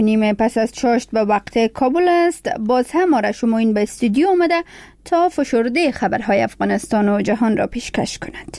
نیمه پس از چاشت به وقت کابل است. باز هم آرش معین به استودیو آمده تا فشرده خبرهای افغانستان و جهان را پیشکش کند.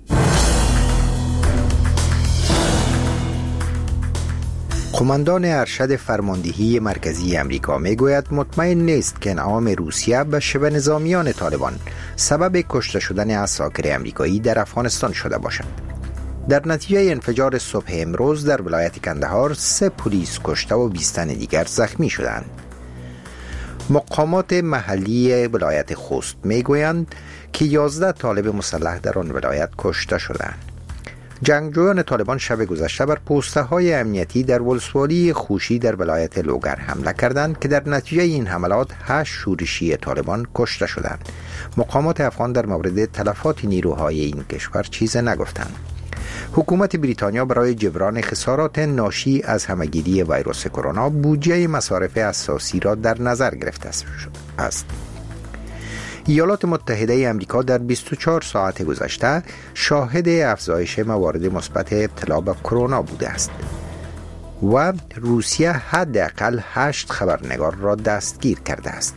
قماندان ارشد فرماندهی مرکزی امریکا میگوید مطمئن نیست که انعام روسیه به شبه نظامیان طالبان سبب کشته شدن عساکر امریکایی در افغانستان شده باشد. در نتیجه انفجار صبح امروز در ولایت کندهار 3 پلیس کشته و 20 تن دیگر زخمی شدند. مقامات محلی ولایت خوست میگویند که 11 طالب مسلح در آن ولایت کشته شدند. جنگجویان طالبان شب گذشته بر پوسته های امنیتی در ولسوالی خوشی در ولایت لوگر حمله کردند که در نتیجه این حملات 8 شورشی طالبان کشته شدند. مقامات افغان در مورد تلفات نیروهای این کشور چیزی نگفتند. حکومت بریتانیا برای جبران خسارات ناشی از همهگیری ویروس کرونا بودجه مصارف اساسی را در نظر گرفته است. ایالات متحده آمریکا در 24 ساعت گذشته شاهد افزایش موارد مثبت ابتلا به کرونا بوده است و روسیه حداقل 8 خبرنگار را دستگیر کرده است.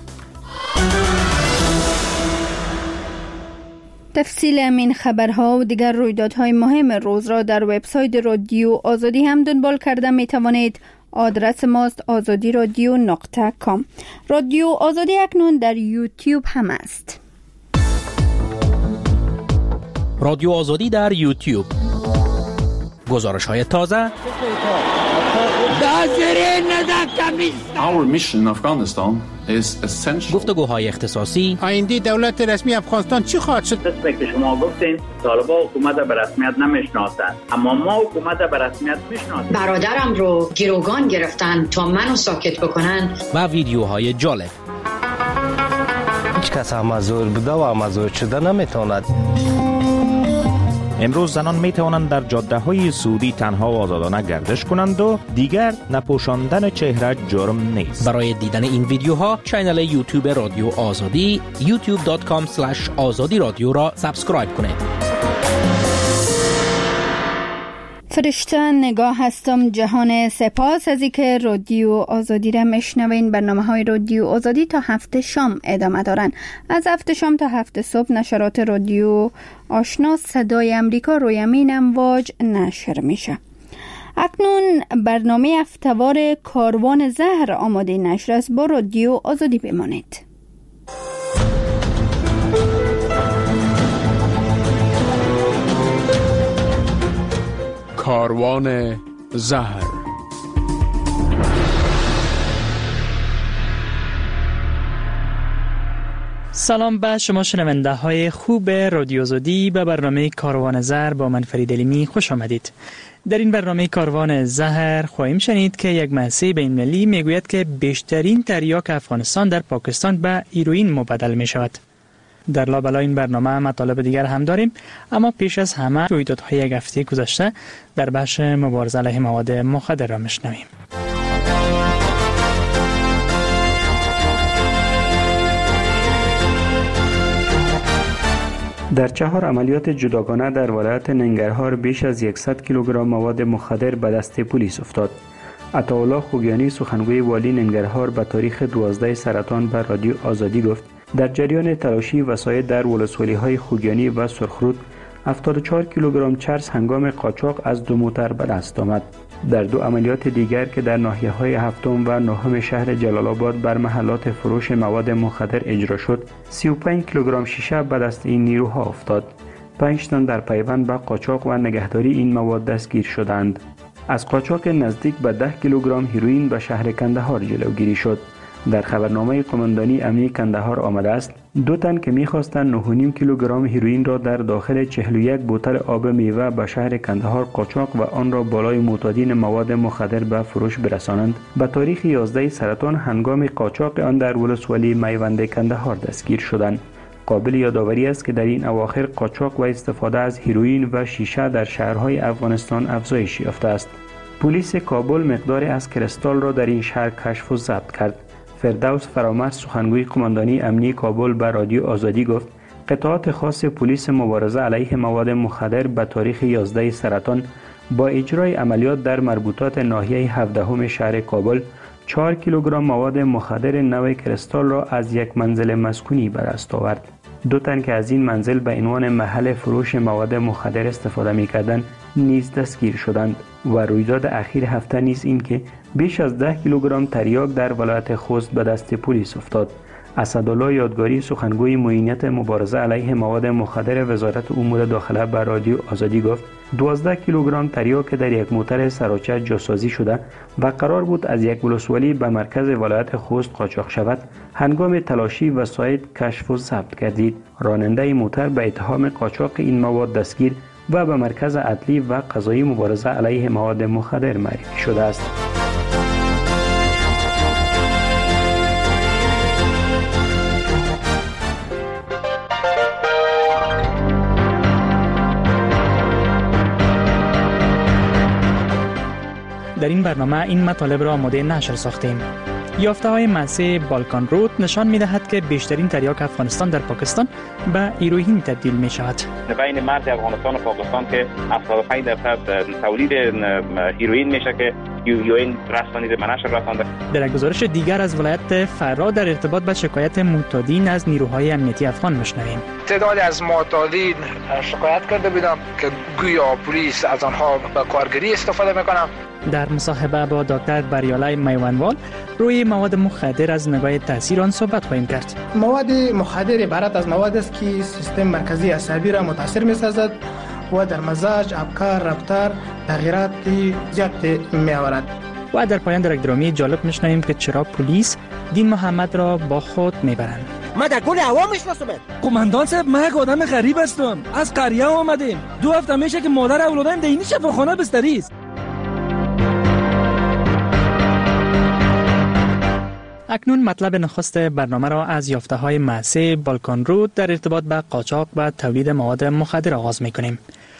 تفصیل همین خبرها و دیگر رویدادهای مهم روز را در وبسایت رادیو آزادی هم دنبال کرده می توانید. آدرس ماست azadiradio.com. رادیو آزادی اکنون در یوتیوب هم است. رادیو آزادی در یوتیوب. گزارش های تازه. Our mission in Afghanistan is essential. گفتگوهای اختصاصی. آینده دولت رسمی افغانستان چی خواهد شد؟ دست که شما گفتین طالبان حکومت به رسمیت نمیشناسند، اما ما حکومت به رسمیت میشناسیم. برادرم رو گروگان گرفتن تا منو ساکت بکنن. و ویدیوهای جالب. هیچ کس مزور بوده و مزور شده نمیتواند. امروز زنان می توانند در جاده های سعودی تنها و آزادانه گردش کنند و دیگر نپوشاندن چهره جرم نیست. برای دیدن این ویدیوها کانال یوتیوب رادیو آزادی youtube.com/azadi رادیو را سابسکرایب کنید. فرشته نگاه هستم جهان. سپاس از اینکه رادیو آزادی را میشنوین. برنامه‌های رادیو آزادی تا 7 شام ادامه دارن. از 7 شام تا 7 صبح نشرات رادیو آشنا صدای امریکا روی همین امواج نشر میشه. اکنون برنامه هفته‌وار کاروان زهر آماده نشر است. با رادیو آزادی بمانید. کاروان زهر. سلام به شما شنونده های خوب رادیو آزادی. به برنامه کاروان زهر با من فرید علیمی خوش آمدید. در این برنامه کاروان زهر خواهیم شنید که یک مؤسسه بین‌المللی میگوید که بیشترین تریاک افغانستان در پاکستان به هیروئین مبدل می شود. در لابلای این برنامه مطالب دیگر هم داریم، اما پیش از همه رویدادهای یک هفته گذشته در بخش مبارزه علیه مواد مخدر را میشنویم. در 4 عملیات جداگانه در ولایت ننگرهار بیش از 100 کیلوگرم مواد مخدر به دست پلیس افتاد. عطاالله خوگیانی سخنگوی والی ننگرهار به تاریخ 12 سرطان به رادیو آزادی گفت در جریان تلاشی وسایل در ولسوالی‌های خوگیانی و سرخرود 74 کیلوگرم چرس هنگام قاچاق از 2 موتر به دست آمد. در 2 عملیات دیگر که در ناحیه‌های هفتم و نهم شهر جلال آباد بر محلات فروش مواد مخدر اجرا شد، 35 کیلوگرم شیشه به دست این نیروها افتاد. 5 تن در پیوند به قاچاق و نگهداری این مواد دستگیر شدند. از قاچاق نزدیک به 10 کیلوگرم هیروئین به شهر کندهار جلوگیری شد. در خبرنامه قماندانی امنیتی کندهار آمده است 2 تن که می‌خواستند 9.5 کیلوگرم هیروئین را در داخل 41 بوتل آب میوه به شهر کندهار قاچاق و آن را بالای معتادین مواد مخدر به فروش برسانند، به تاریخ 11 سرطان هنگام قاچاق آن در ولسوالی میوند کندهار دستگیر شدند. قابل یادآوری است که در این اواخر قاچاق و استفاده از هیروئین و شیشه در شهرهای افغانستان افزایش یافته است. پلیس کابل مقداری از کریستال را در این شهر کشف و ضبط کرد. فردوس فرامرز سخنگوی قماندانی امنیتی کابل به رادیو آزادی گفت قطعات خاص پلیس مبارزه علیه مواد مخدر به تاریخ 11 سرطان با اجرای عملیات در مربوطات ناحیه 17 شهر کابل 4 کیلوگرم مواد مخدر نوع کریستال را از یک منزل مسکونی به دست آورد. 2 تن که از این منزل به عنوان محل فروش مواد مخدر استفاده می‌کردند نیز دستگیر شدند و رویداد اخیر هفته نیز این که بیش از 10 کیلوگرم تریاک در ولایت خوست به دست پلیس افتاد. اسدالله یادگاری سخنگوی معینیت مبارزه علیه مواد مخدر وزارت امور داخله به رادیو آزادی گفت 12 کیلوگرم تریاک در یک موتر سراچه جاسازی شده و قرار بود از یک ولسوالی به مرکز ولایت خوست قاچاق شود. هنگام تلاشی وسایط کشف و ضبط گردید. راننده موتر به اتهام قاچاق این مواد دستگیر و به مرکز عدلی و قضایی مبارزه علیه مواد مخدر معرفی شده است. در این برنامه این مطالب را آماده نشر ساختیم. یافته‌های مؤسسه بالکان رود نشان می‌دهد که بیشترین تریاک افغانستان در پاکستان به هیروئین تبدیل می‌شود. بین مرز افغانستان و پاکستان که 75% تولید هیروئین میشه که هیروئین رسانید به نشر رسانده. در گزارش دیگر از ولایت فرا در ارتباط با شکایت معتادین از نیروهای امنیتی افغان می‌شنویم. تعدادی از معتادین شکایت کرده بودم که گویا پلیس از آنها به کارگری استفاده می‌کنند. در مصاحبه با دکتر بریالای میوانوال روی مواد مخدر از نگاه تاثیر آن صحبت خواهیم کرد. مواد مخدر عبارت از مواد است که سیستم مرکزی عصبی را متاثر می‌سازد و در مزاج، افکار، رفتار تغییرات زیاد می‌آورد. و در پایان در یک درامی جالب می‌شنویم که چرا پلیس دین محمد را با خود می‌برند. ما در گل هوا میشناسم. قماندان صاحب ما یک آدم غریب هستم. از قریه آمدیم. 2 هفته میشه که مادر اولادم در این شفاخانه بستری است. اکنون مطلب نخست برنامه را از یافته‌های مؤسسه بالکان رود در ارتباط به قاچاق و تولید مواد مخدر آغاز می‌کنیم.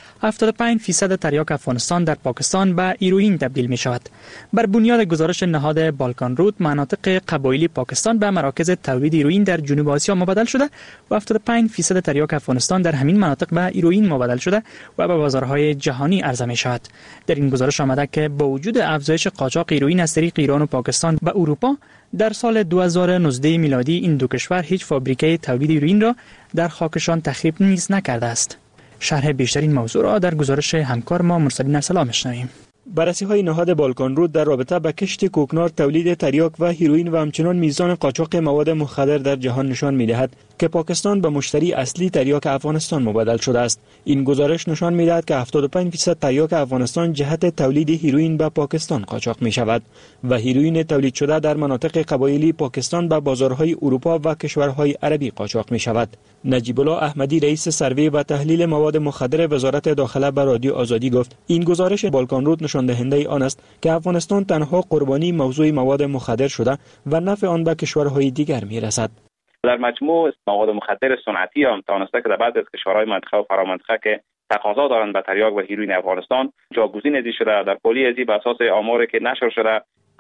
75% تریاک افغانستان در پاکستان به هیروئین تبدیل می شود. بر بنیاد گزارش نهاد بالکان رود، مناطق قبایلی پاکستان به مراکز تولید هیروئین در جنوب آسیا مبادل شده و 75% تریاک افغانستان در همین مناطق به هیروئین مبادل شده و به بازارهای جهانی عرضه می شود. در این گزارش آمده که با وجود افزایش قاچاق هیروئین از طریق ایران و پاکستان به اروپا، در سال 2019 میلادی این دو کشور هیچ فابریکه تولید هیروئین را در خاکشان تخریب نیز نکرده است. شرح بیشتر این موضوع را در گزارش همکار ما مرسلین ارسلا میشنویم. بررسی‌های نهاد بالکان رود در رابطه با کشت کوکنار، تولید تریاک و هیروئین و همچنین میزان قاچاق مواد مخدر در جهان نشان می‌دهد که پاکستان به مشتری اصلی تریاک افغانستان مبادل شده است. این گزارش نشان می‌دهد که 75% تریاک افغانستان جهت تولید هیروئین به پاکستان قاچاق می‌شود و هیروئین تولید شده در مناطق قبایلی پاکستان به بازارهای اروپا و کشورهای عربی قاچاق می‌شود. نجیب الله احمدی رئیس سروی و تحلیل مواد مخدر وزارت داخله به رادیو آزادی گفت این گزارش بالکان رود نشان دهنده آن است که افغانستان تنها قربانی موضوع مواد مخدر شده و نفع آن به کشورهای دیگر میرسد. در مجموع مواد مخدر صنعتی هم توانسته که در بعضی از کشورهای منطقه و فرامنطقه که تقاضا دارند به تریاک و هیروئین افغانستان جاگزین ازی شده. در کلی ازی بر اساس آماری که نشر شده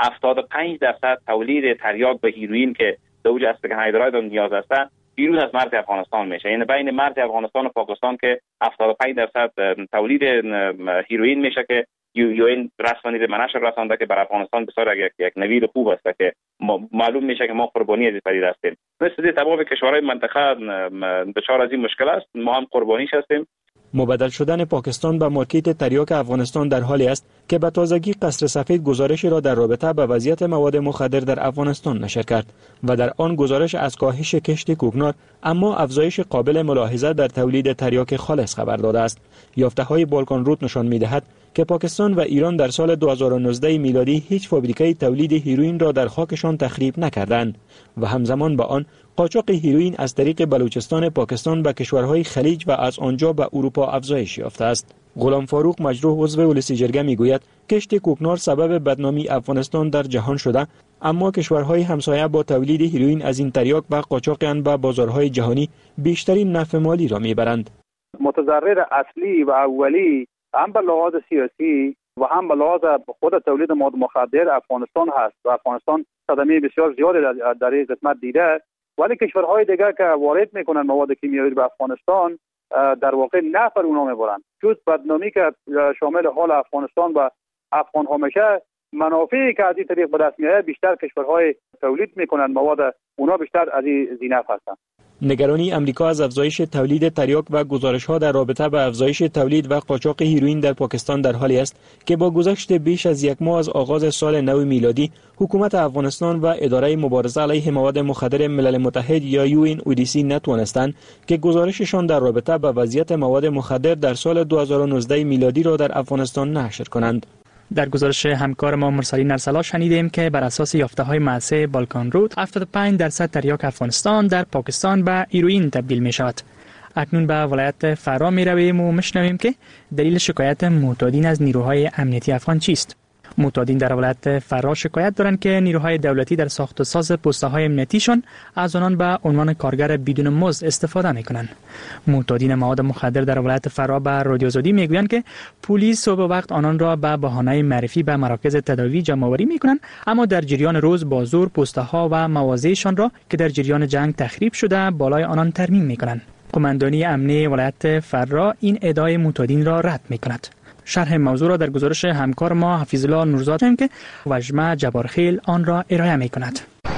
75% تولید تریاک و هیروئین که دوج استگهایدراید نیاز است بیرون از مرز افغانستان میشه. یعنی بین مرز افغانستان و پاکستان که 75% تولید هیروئین میشه که هیروئین رسانید به نشر رسانده که بر افغانستان بسیار یک نوید خوب است که معلوم میشه که ما قربانی از این پدیده هستیم. مثل تمام کشورهای منطقه دچار از این مشکل است، ما هم قربانیش هستیم. مبادل شدن پاکستان به مارکت تریاک افغانستان در حالی است که به تازگی قصر سفید گزارشی را در رابطه با وضعیت مواد مخدر در افغانستان نشر کرد و در آن گزارش از کاهش کشت کوکنار اما افزایش قابل ملاحظه در تولید تریاک خالص خبر داده است. یافته‌های بالکان رود نشان می‌دهد که پاکستان و ایران در سال 2019 میلادی هیچ فابریکه تولید هیروئین را در خاکشان تخریب نکردند و همزمان با آن قاچاق هیروئین از طریق بلوچستان پاکستان به کشورهای خلیج و از آنجا به اروپا افزایش یافته است. غلام فاروق مجروح عضو ولسی جرگه میگوید کشت کوکنار سبب بدنامی افغانستان در جهان شده، اما کشورهای همسایه با تولید هیروئین از این تریاک و قاچاق آن به بازارهای جهانی بیشترین نفع مالی را میبرند. متضرر اصلی و اولی هم به لحاظ سیاسی و هم به لحاظ خود تولید مواد مخدر افغانستان هست و افغانستان صدمه بسیار زیادی در این قسمت دیده، ولی کشورهای دیگر که وارد میکنن مواد کیمیایی به افغانستان در واقع نفر اونا میبرن. جز بدنامی که شامل حال افغانستان و افغان ها میشه، منافعی که از این طریق به دست میاد بیشتر کشورهای تولید میکنن مواد، اونا بیشتر از این زینف هستن. نگرانی امریکا از افزایش تولید تریاک و گزارش‌ها در رابطه با افزایش تولید و قاچاق هیروئین در پاکستان در حالی است که با گذشت بیش از یک ماه از آغاز سال نو میلادی، حکومت افغانستان و اداره مبارزه علیه مواد مخدر ملل متحد یا UNODC نتوانستند که گزارششان در رابطه با وضعیت مواد مخدر در سال 2019 میلادی را در افغانستان نشر کنند. در گزارش همکار ما مرسلین ارسلا شنیدیم که بر اساس یافته‌های مؤسسه بالکان رود 75% تریاک افغانستان در پاکستان به هیروئین تبدیل می شود. اکنون به ولایت فرا می رویم و میشنویم که دلیل شکایت معتادین از نیروهای امنیتی افغان چیست. معتادین در ولایت فرا شکایت دارند که نیروهای دولتی در ساخت و ساز پست‌های امنیتیشان از آنان به عنوان کارگر بدون مزد استفاده می‌کنند. معتادین مواد مخدر در ولایت فرا به رادیو آزادی میگویند که پلیس صبح وقت آنان را به بهانه معرفی به مراکز تداوی جمع‌آوری می‌کنند، اما در جریان روز با زور پست‌ها و مواضعشان را که در جریان جنگ تخریب شده بالای آنان ترمیم می‌کنند. قماندانی امنیتی ولایت فرا این ادعای معتادین را رد می‌کند. شرح موضوع را در گزارش همکار ما حفیظالله نورزاد شنیدیم که وجمه جبارخیل آن را ارائه می‌کند.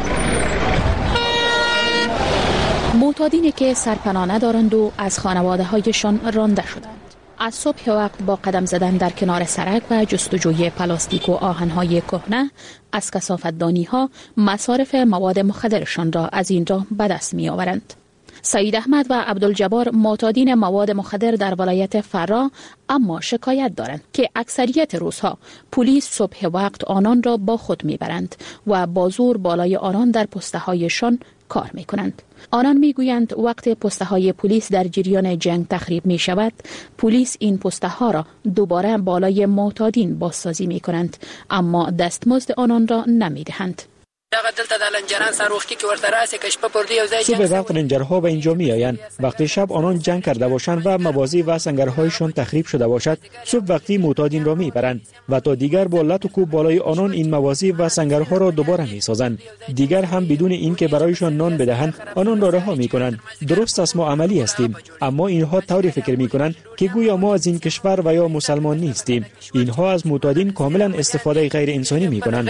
معتادینی که سرپناه ندارند و از خانواده‌هایشان رانده شدند، از صبح وقت با قدم زدن در کنار سرک و جستجوی پلاستیک و آهن‌های کهنه از کثافت‌دانی‌ها مصارف مواد مخدرشان را از اینجا به دست می‌آورند. سعید احمد و عبدالجبار معتادین مواد مخدر در ولایت فرا اما شکایت دارند که اکثریت روزها پلیس صبح وقت آنان را با خود میبرند و با زور بالای آنان در پسته‌هایشان کار میکنند. آنان میگویند وقت پسته‌های پلیس در جریان جنگ تخریب می شود، پلیس این پسته‌ها را دوباره بالای معتادین بازسازی میکنند، اما دستمزد آنان را نمیدهند. صبح وقت رنجرها به اینجا می آیند. وقتی شب آنان جنگ کرده باشند و مواضع و سنگرهایشان تخریب شده باشد، صبح وقتی معتادین را می برند و تا دیگر با لط و کوب بالای آنان این مواضع و سنگرها را دوباره می سازند. دیگر هم بدون اینکه برایشان نان بدهند آنان را رها می کنند. درست است ما عملی هستیم، اما اینها طوری فکر می کنند که گویا ما از این کشور و یا مسلمان نیستیم. اینها از معتادین کاملا استفاده غیر انسانی می کنند.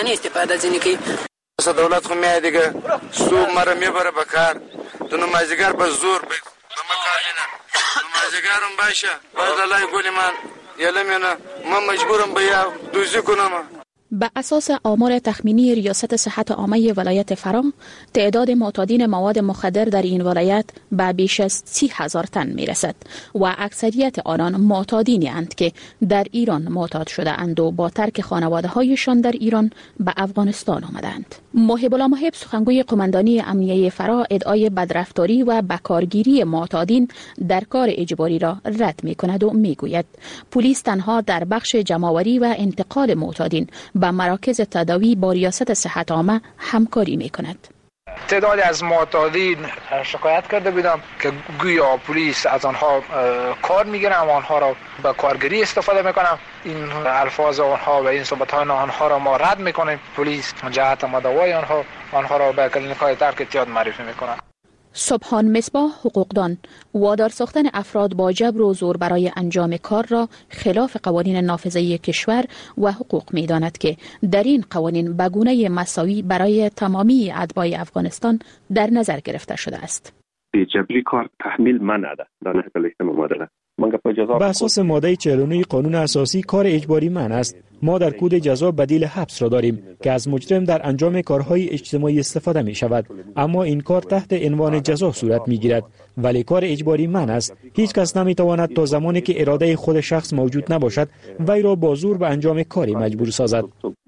دولت خو میاد دیگه صبح مرا میبره بکار تو نمازیگر به زور به مکانینا نمازیگرم باشه بعد الله گولی من یلمینه من مجبورم بیا دوزی کنم. به اساس آمار تخمینی ریاست صحت عامه ولایت فرا، تعداد معتادین مواد مخدر در این ولایت به بیش از 30,000 تن میرسد و اکثریت آنان معتادینی اند که در ایران معتاد شده اند و با ترک خانواده هایشان در ایران به افغانستان آمدند. محب الله محب سخنگوی قماندانی امنیتی فرا ادعای بدرفتاری و بکارگیری معتادین در کار اجباری را رد می کند و می گوید پلیس تنها در بخش جمع‌آوری و انتقال معتادین به مراکز تداوی با ریاست صحت عامه همکاری می کند. تعدادی از معتادین شکایت کرده بودم که گویا پلیس از آنها کار میگیرن و آنها را به کارگری استفاده میکنن. این الفاظ آنها و این صحبت‌های آنها را ما رد میکنیم. پلیس جهت مداوای آنها را به کلینیک‌های ترک اعتیاد معرفی میکنن. سبحان مصباح حقوقدان وادار ساختن افراد با جبر و زور برای انجام کار را خلاف قوانین نافذه کشور و حقوق می‌داند که در این قوانین به گونه مساوی برای تمامی اتباع افغانستان در نظر گرفته شده است. جبری کار تحمیل منع ده در نهج مبادله. به اساس ماده 49 قانون اساسی کار اجباری منع است. ما در کود جزا بدیل حبس را داریم که از مجرم در انجام کارهای اجتماعی استفاده می شود، اما این کار تحت عنوان جزا صورت می گیرد، ولی کار اجباری منع است. هیچ کس نمی تواند تا زمانی که اراده خود شخص موجود نباشد وی را با زور به انجام کاری مجبور سازد.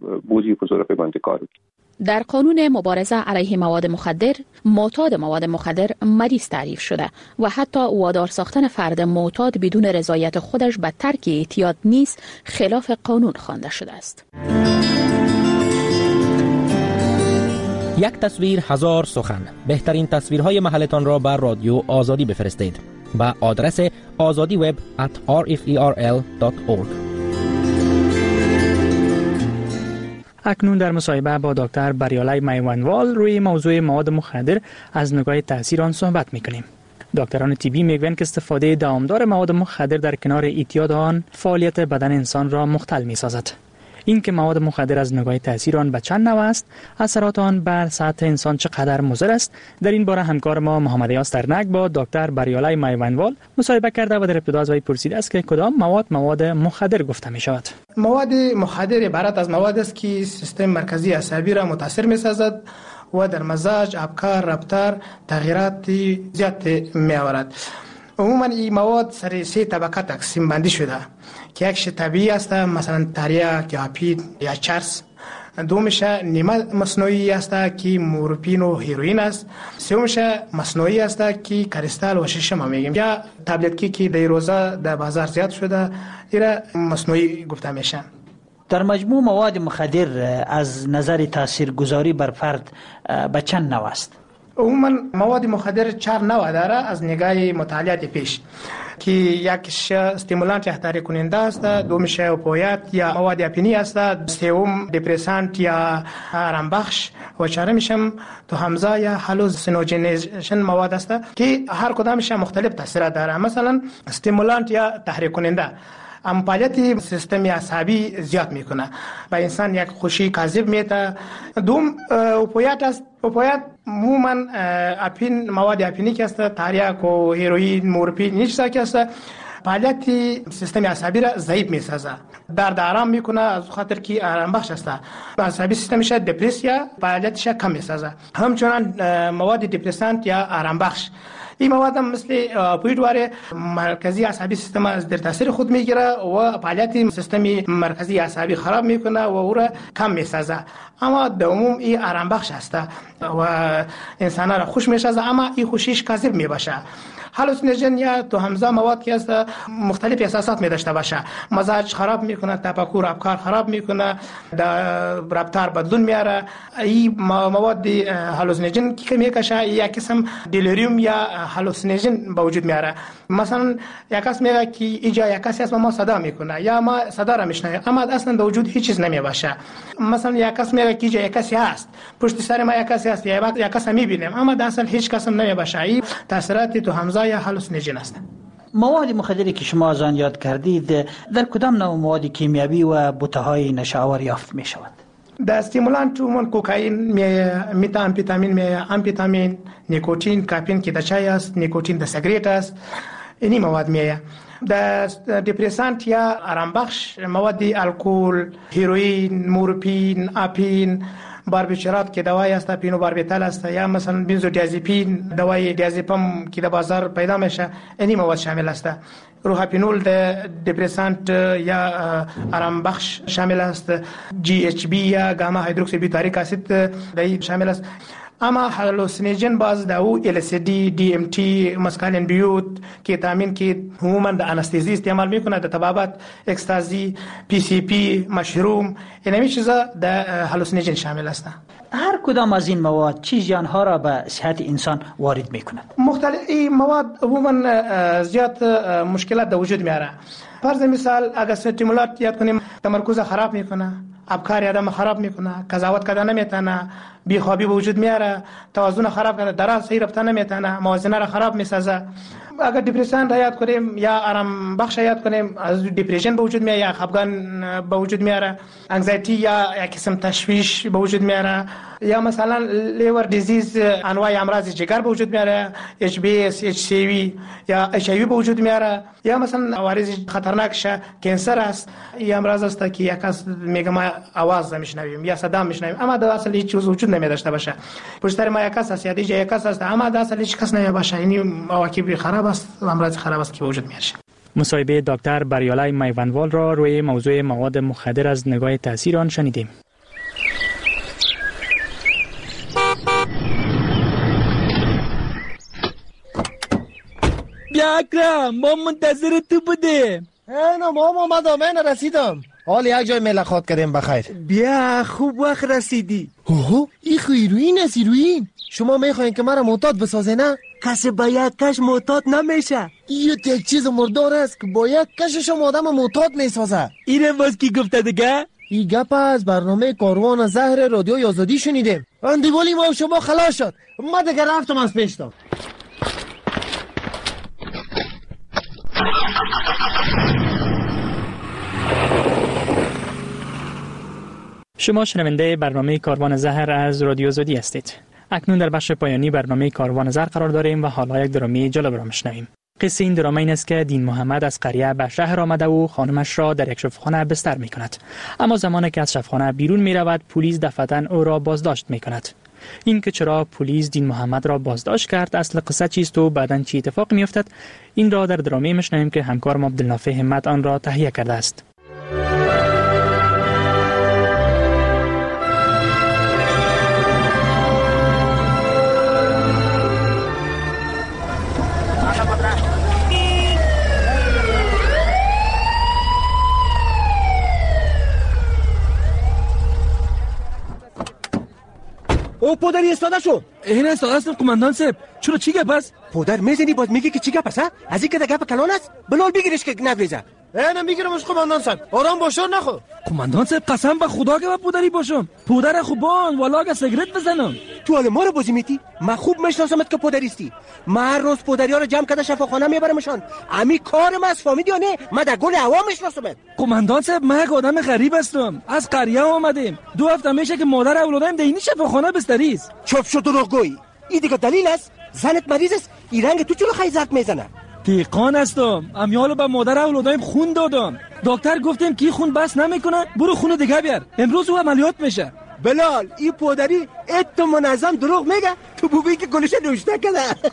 در قانون مبارزه علیه مواد مخدر، معتاد مواد مخدر مریض تعریف شده و حتی وادار ساختن فرد معتاد بدون رضایت خودش به ترک اعتیاد نیز خلاف قانون خوانده شده است. یک تصویر هزار سخن. بهترین تصویرهای محلتان را بر رادیو آزادی بفرستید به آدرس azadiweb@rferl.org. اکنون در مصاحبه با دکتر بریالای میوانوال روی موضوع مواد مخدر از نگاه تاثیر آن صحبت می‌کنیم. دکتران طبی میگویند که استفاده دامدار مواد مخدر در کنار اعتیاد آن فعالیت بدن انسان را مختل می‌سازد. این که مواد مخدر از نگاه تاثیر آن به چند نوع است، اثرات آن بر سطح انسان چقدر مضر است، در این باره همکار ما محمد یاس ترنک با دکتر بریالای میوندوال مصاحبه کرده و در ابتدا از وی پرسیده است که کدام مواد مخدر گفته می شود. مواد مخدر عبارت از مواد است که سیستم مرکزی عصبی را متاثر می سازد و در مزاج، افکار، رفتار تغییرات زیاد می آورد. عموما این مواد سر 3 طبقه تقسیم بندی شده که یکش طبیعی است، مثلا تریاک یا اپید یا چرس. دومش نیمه مصنوعی است که مورفین و هیروئین است. سومش مصنوعی است که کریستال و شیشه ما میگیم، یا تبلت که در روزا در بازار زیاد شده ایرا مصنوعی گفته میشه. در مجموع مواد مخدر از نظر تاثیرگذاری بر فرد به چند نوع است؟ عموما مواد مخدر 4 نوع داره از نگاه مطالعات پیش، که یکش استیمولانت یا تحریک کننده است، دومش اوپیات یا مواد اپینی است، سوم دپرسانت یا آرامبخش و چهارمش تو همزه یا هالوسینوژنیشن مواد است که هر کدامش مختلف تاثیرات داره. مثلا استیمولانت یا تحریک کننده فعالیت سیستم عصبی زیاد میکنه، به انسان یک خوشی کاذب میده. دوم اوپیات است. اوپیات عموما اپین مواد اپینی که است، تریاک و هیروئین، مورفین، این چیزا که است فعالیت سیستم عصبی را ضعیف میسازه، درد آرام میکنه، از خاطر که آرام بخش است. عصبی سیستمش دپرسیا فعالیتش کم میسازه. همچنان مواد دپرسانت یا آرام بخش، این مواد هم مثل اپوید واره مرکزی عصبی سیستم از در تاثیر خود میگیره و فعالیت سیستم مرکزی عصبی خراب میکنه و او را کم میسازه. اما در عموم این آرام بخش است و انسان را خوش میسازه، اما این خوشیش کاذب میباشه. هالوسینوژن یا تو همزه مواد که است مختلف احساسات می داشته باشه، مزاج خراب میکنه، تفکر افکار خراب میکنه، رفتار بدلون میاره. این مواد هالوسینوژن که میکشه یک قسم دلیریوم یا هالوسینوژن به وجود میاره. مثلا یک کس میگه که اینجا یک کسی است و ما صدا میکنه یا ما صدا را میشنویم، اما اصلا در وجود هیچ چیز نمیباشه. مثلا یک کس میگه که اینجا یک کسی هست، پشت سر ما یک کسی هست، یک کس میبینیم، اما در اصل هیچ کس نمیباشه. این تاثیرات تو همزه یا هالوسینوژن است. مواد مخدری که شما از آن یاد کردید در کدام نوع مواد کیمیایی و بوته‌های نشاور یافت می شود؟ در استیمولانت کوکائین، متامفیتامین، امفیتامین، نیکوتین، کافین که در چای است، نیکوتین در سیگریت است، اینی مواد میه. در دپرسانت یا آرامبخش مواد الکل، هیروئین، مورفین، اپین، باربیتورات که دوای است، پینو باربیتال است، یا مثلا بنزودیازپین دوای دیازپام که در بازار پیدا میشه، اینی مواد شامل است. روحاپینول در دپرسانت یا آرام بخش شامل است. جی اچ بی یا گاما هیدروکسی بیوتاریک اسید در شامل است. اما هالوسینوژن باز داو LSD، DMT، مسکالین بیوت، کتامین که عموما در انستزی استعمال میکنه، در طبابت اکستازی، PCP، مشروم، اینمی چیزا در هالوسینوژن شامل است. هر کدام از این مواد چه زیانها را به صحت انسان وارد میکند؟ مختلف این مواد عموما زیاد مشکلات در وجود میاره. فرض مثال اگر استیمولات یاد کنیم تمرکز خراب میکنه، افکار آدم خراب میکنه، قضاوت کردن نمیتونه، بیخوابی به وجود میاره، توازن خراب کنه، درست صحیح رفتن نمیتونه، موازنه را خراب میسازه. اگر دپرسان را یاد کنیم یا آرام بخش یاد کنیم، از دپرشن به وجود میاره یا خفگان به وجود میاره، انگزایتی یا یک قسم تشویش به وجود میاره، یا مثلا لیور دیزیز، انواع امراض جگر به وجود میاره، HBS، HCV یا HIV به وجود میاره، یا مثلا عوارض خطرناکش کانسر است. این امراض است که یک کس میگه ما آواز میشنویم یا صدا میشنویم، اما در اصل هیچ چیز وجود نمیداشته باشه. پشت سر ما یک کس است یا دیگه یک کس است، اما در اصل هیچ کس نمیباشه. این عواقب خراب است و امراض خراب است که وجود میاره. مصاحبه دکتر بریالای میوندوال را روی موضوع مواد مخدر از نگاه تاثیر آن شنیدیم. بیا اکرم، ما منتظر تو بودیم. اینا مام آمدم، من رسیدم. حال یک جای ملاقات کردیم بخیر. بیا خوب وقت رسیدی. اوه این هیروئین است. هیروئین شما میخواین که مرا معتاد بسازه نه؟ کسی با یک کش معتاد نمیشه. این یک چیز مردار است که با یک کشش آدم معتاد میسازه. اینه باز کی گفته دیگه؟ این گپ از برنامه کاروان زهر رادیوی آزادی شنیدیم. اندیوالی ما شما خلاص شد. ما دیگه رفتم از پیشتم. شما شنونده برنامه کاروان زهر از رادیو آزادی هستید. اکنون در بخش پایانی برنامه کاروان زهر قرار داریم و حالا یک درامی جالب را میشنویم. قصه این دراما این است که دین محمد از قریه به شهر آمده و خانمش را در یک شفاخانه بستر می کند. اما زمانی که از شفاخانه بیرون می رود پلیس دفعتاً او را بازداشت می کند. این که چرا پلیس دین محمد را بازداشت کرد، اصل قصه چیست و بعداً چی اتفاق می افتد، این را در درامی میشنویم که همکارم عبدالنافع همت آن را تهیه کرده است. او پدری استاده شو. این استاده است قماندان صاحب. چرا چی گپ است؟ پدر میزنی باز میگی که چی گپ است؟ از این که گپ کلان است بلال بگیرش که نبریزه. نه میگیرمش قماندان صاحب. آرام باش نخو. قماندان صاحب قسم به خدا که من پدری باشم. پدر خوبان والا که سیگرت بزنم. تو حال ما رو بازی میتی؟ من خوب میشناسمت که پدریستی. من هر روز پدری‌ها رو جمع کرده شفاخانه میبرمشان. امی کارم از فهمیدی یا نه؟ من در گل هوا میشناسمت. قماندان صاحب من یک آدم غریب هستم. از قریه اومدیم. 2 هفته میشه که مادر اولادم در این شفاخانه بستری است. چوب شو دروغگویی. این دیگه دلیل است؟ زنت مریض است. این رنگ تو چرا خیلی زرد میزنه؟ دیقان هستم. امیالو به مادر اولادم خون دادم. دکتر گفتم کی خون بس نمیکنه برو خون دیگه بیار. امروز او عملیات میشه. بلال این پدری ات منظم دروغ میگه. تو بوبی که گلش نوشته کرده.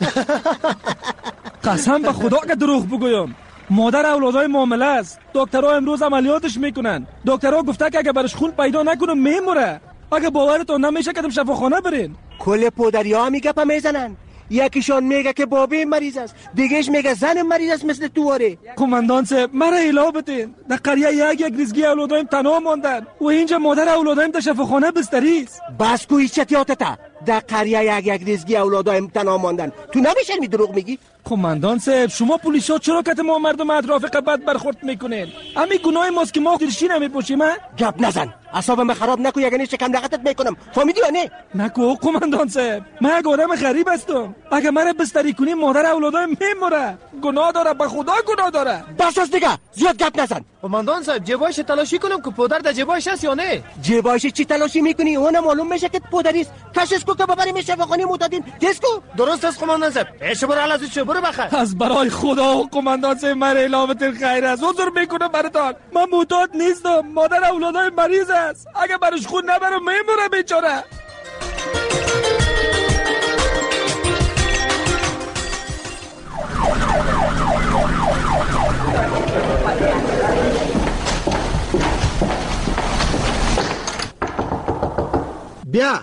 قسم به خدا که دروغ بگویم. مادر اولادای معامله است. دکترها امروز عملیاتش میکنن. دکترها گفته که اگه برش خون پیدا نکنه میموره. اگه باورتون نمیشه که شفاخانه برین. کل پدری‌ها میگه پا میزنن. یکیشان میگه که بابی مریض است، دیگهش میگه زن مریض است مثل تو واره. قماندان صاحب مرا اله بدین. در قریه یک ریزگی اولادایم تنها ماندن و اینجا مادر اولادایم در شفاخانه بستری است. بس کوی چتیاتتا. در قریه یک ریزگی اولادایم تنها ماندن. تو نمیشه می دروغ میگی؟ قماندان صاحب شما پلیسا چرا که ما مردم اطراف بد برخورد میکنین؟ همین گناه ماست که ما درشی نمیپوشیم. گپ نزن. اعصابم خراب نکو یعنی شکم دقتت میکنم. فهمیدی یا نه؟ نکو قماندان صاحب. من یک آدم غریب هستم. اگه مرا بستری کنی مادر اولادایم میموره. گناه داره به خدا گناه داره. بس است دیگه. زیاد گپ نزن. قماندان صاحب جیبایش تلاشی کنم که پدر در جیبایش است یا نه؟ جیبایش چی تلاشی میکنی؟ اون معلوم میشه که پدریست. کشش کو که ببریم شفاخانه معتادین. دیسکو درست است قماندان صاحب. ايش برو علاوه چه برو بخیر. از برای خدا قماندان صاحب مرا علامت خیر است. عذر میکنم براتون. من معتاد نیستم. مادر اولادای مریض است. اگه برش خون نبرم میموره بیچاره. بیا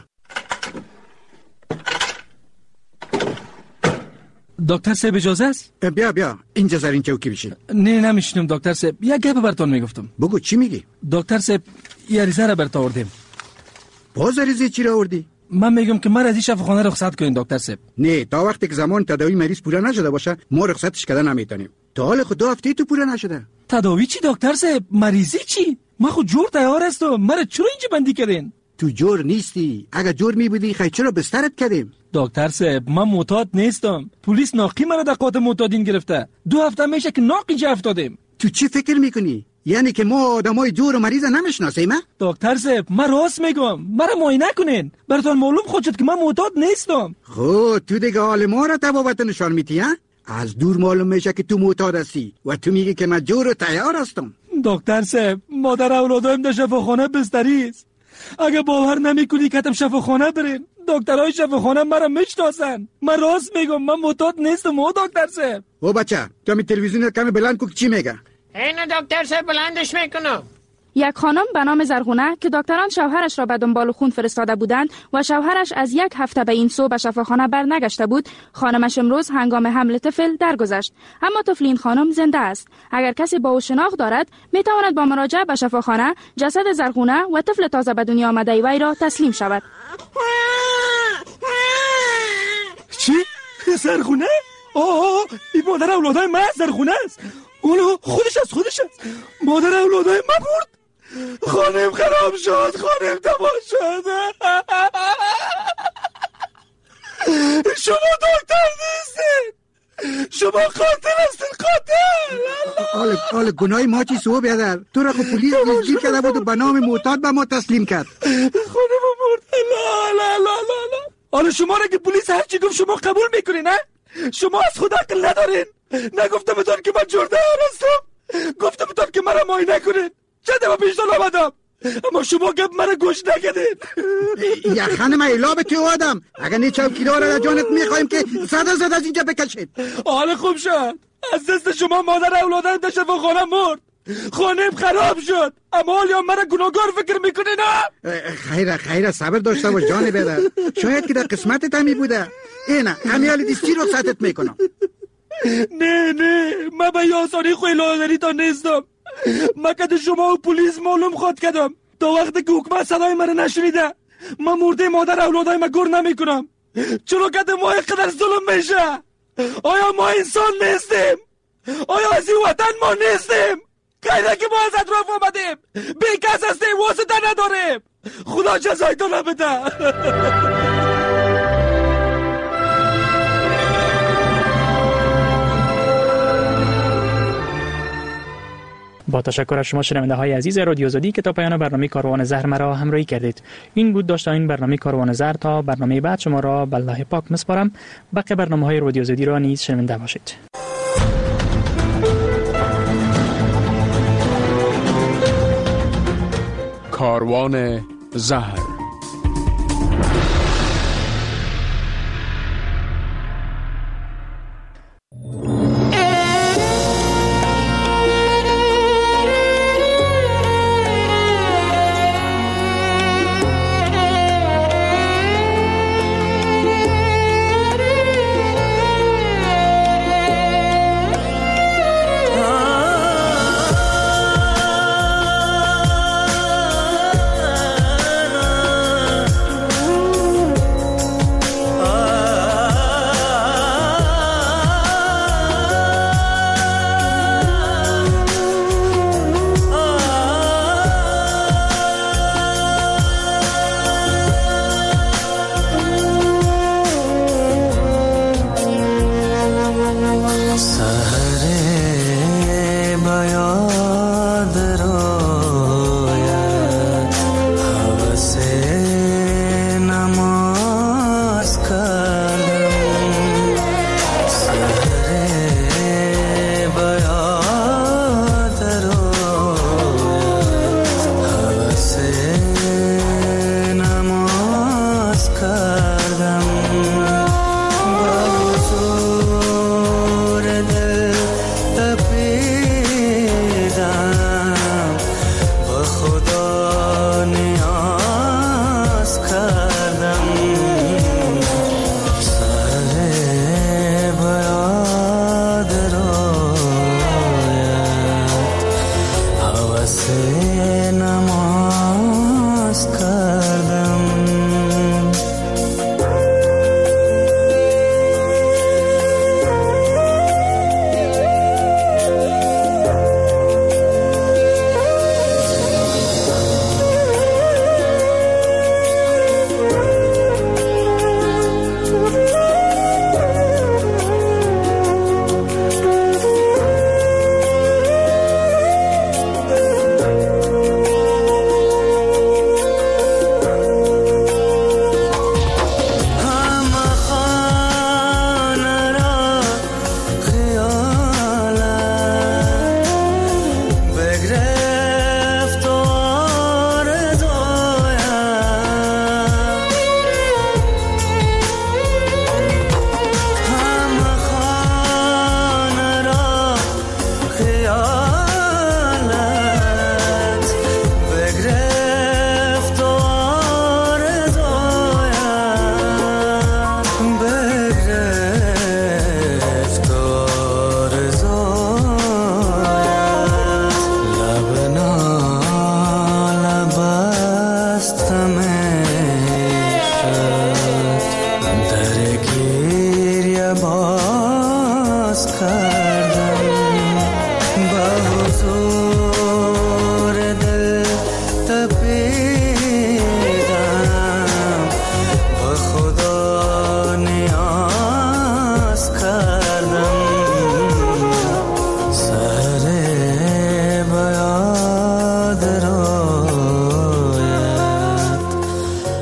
دکتر صاحب اجازه است؟ بیا اینجا زر این چوکی بشین. نه نمیشنم دکتر صاحب. یک گپ براتون میگفتم. بگو چی میگی؟ دکتر صاحب یه ریزه را برات آوردیم. باز ریزه چی را آوردی؟ من میگم که من از این شفاخانه رخصت کنین دکتر صاحب. نه تا وقتی که زمان تداوی مریض پورا نشده باشه ما رخصتش کردن نمیتونیم. تا حال خود 2 هفته تو پورا نشده. تداوی چی دکتر صاحب؟ مریضی چی؟ من خود جور تیار هستم. مرا چرا اینجا بندی کردین؟ تو جور نیستی. اگه جور می بودی خیلی چرا بسترت کردیم؟ دکتر صاحب من معتاد نیستم. پلیس ناقی مرا در قاط معتادین گرفته. 2 هفته میشه که ناقی جا افتادیم. تو چی فکر میکنی؟ یعنی که ما آدمای جور و مریض نمیشناسیم؟ دکتر صاحب من راست میگم. مرا معاینه کنین. براتون معلوم خود شد که من معتاد نیستم. خب تو دیگه حال ما را تبابت نشان میدی ها؟ از دور معلوم میشه که تو معتاد هستی و تو میگی که من جور و تیار هستم. دکتر صاحب مادر اولادایم در شفاخانه بستری است. اگه باور نمیکنی که شفاخانه برین. دکترای شفاخانه مرا میشناسن. من راست میگم من معتاد نیستم دکتر صاحب. او بچه تو می تلویزیون کمی بلند کو چی میگه؟ اینو دکتر صاحب بلندش میکنم. یک خانم به نام زرغونه که دکتران شوهرش را به دنبال خون فرستاده بودند و شوهرش از 1 هفته به این سو به شفاخانه برنگشته بود، خانمش امروز هنگام حمل طفل درگذشت. اما طفل این خانم زنده است. اگر کسی با او شناخت دارد می تواند با مراجعه به شفاخانه جسد زرغونه و طفل تازه به دنیا آمده وی را تسلیم شود. چی؟ زرغونه؟ این مادر اولادای من زرغونه است. اونو خودش است. مادر اولادای من برد. خانم خراب شد. خانم تباه شد. شما دکتر نیستید. شما قاتل هستید. قاتل. آل گناه ما چی سو بیادر؟ تو را خب پلیس دستگیر کرده بود و به نام معتاد به ما تسلیم کرد. خانم مرد. لا. حالا شما را که پلیس هر چی گفت شما قبول میکنین نه؟ شما از خود عقل ندارین. نگفتم بتون که من جرده هستم، گفتم بتون که مرا معاینه کنین. چه دفعه پیشتان آمدم، اما شما گفت مرا گوش نکردین. یا خانم ایلا به تو آدم، اگر نه چوکیدار را جانت میخوایم که زد از اینجا بکشید. حال خوب شد، از دست شما مادر اولادم در شفاخانه مرد، خانم خراب شد، اما حالا مرا گناهکار فکر میکنین نه؟ خیر صبر داشته باش جان بدر، شاید که در قسمتت همی بوده. اینا همیال دیستی رو سطت میکنم. نه من به یاسانی خوی لادری تا نیستم. من که شما و پلیس معلوم خود کردم تا وقتی که حکومت صدای مرا نشنیده من مرده مادر اولادای ما گور نمیکنم. چرا که ما اینقدر ظلم میشه؟ آیا ما انسان نیستیم؟ آیا از این وطن ما نیستیم؟ قیده که ما از اطراف آمدیم بی کس هستیم، واسطه نداریم. خدا جزایتان بده. با تشکر از شما شنونده های عزیز رادیو آزادی که تا پایان برنامه کاروان زهر مرا همراهی کردید. این بود داشتن برنامه کاروان زهر. تا برنامه بعد شما را به الله پاک میسپارم. باقی برنامه های رادیو آزادی را نیز شنونده باشید. کاروان زهر.